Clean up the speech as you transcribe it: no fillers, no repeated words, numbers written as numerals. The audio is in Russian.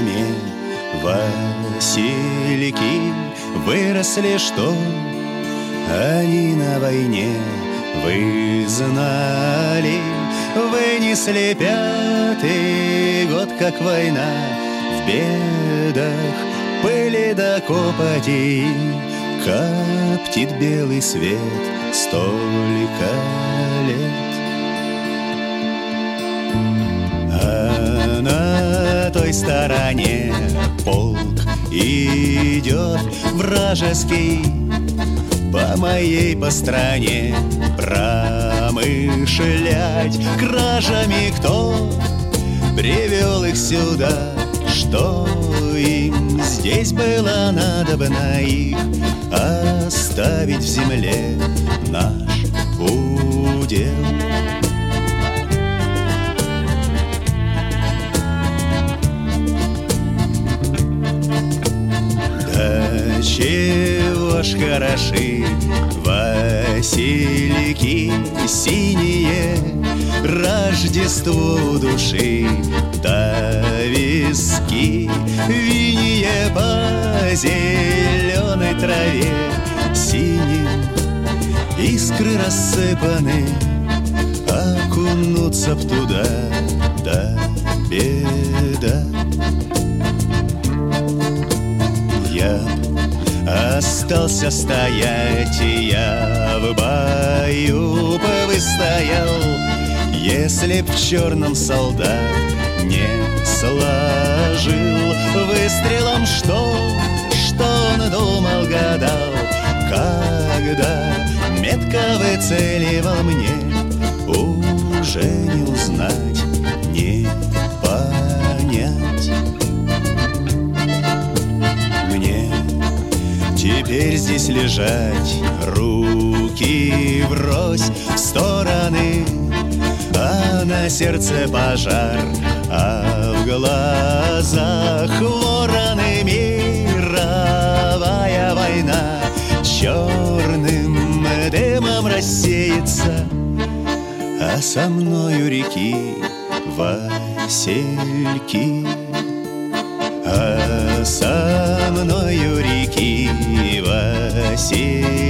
доме васильки выросли, что они на войне. Вы знали, вынесли 5-й год, как война, в бедах, пыли да копоти, коптит белый свет столько лет. А на той стороне полк идет вражеский, по моей по стране промышлять кражами. Кто привел их сюда? Что им здесь было надобно? Их оставить в земле наш удел. Да чего ж хороши васильки синие, Рождеству души до виски, винье по зеленой траве синим искры рассыпаны, окунуться б туда, да беда. Я остался стоять, и я в бою бы выстоял, если б в черном солдат не сложил выстрелом, что он думал, гадал, когда метко выцеливал мне, уже не узнать, не понять. Мне теперь здесь лежать, руки врозь в стороны, а на сердце пожар, а в глазах вороны. Мировая война черным дымом рассеется, а со мною реки васильки, а со мною реки васильки.